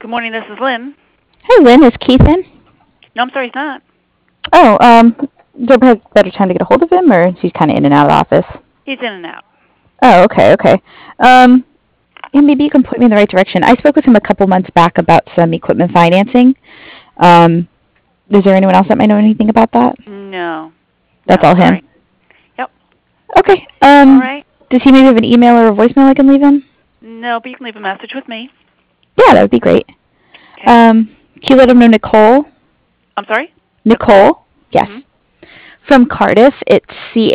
Good morning, this is Lynn. Hey, Lynn, is Keith in? No, I'm sorry, he's not. Oh, is there a better time to get a hold of him, or is he kind of in and out of the office? He's in and out. Oh, okay. Yeah, maybe you can point me in the right direction. I spoke with him a couple months back about some equipment financing. Is there anyone else that might know anything about that? No. That's all him? Sorry. Yep. Okay. All right. Does he maybe have an email or a voicemail I can leave him? No, but you can leave a message with me. Yeah, that would be great. Okay. Can you let him know Nicole? I'm sorry? Nicole? Yes. Mm-hmm. From Cardiff, it's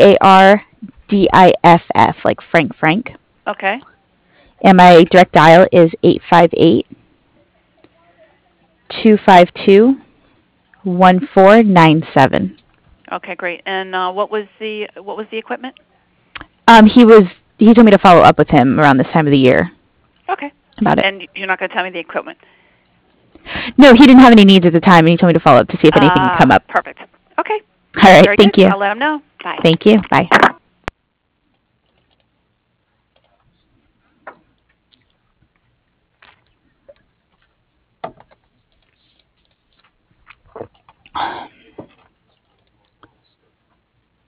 CARDIFF, like Frank. Okay. And my direct dial is 858-252-1497. Okay, great. And what was the equipment? He told me to follow up with him around this time of the year. Okay. About it. And you're not going to tell me the equipment? No, he didn't have any needs at the time, and he told me to follow up to see if anything would come up. Perfect. Okay. All right, Very thank good. you. I'll let him know. Bye. Thank you. Bye.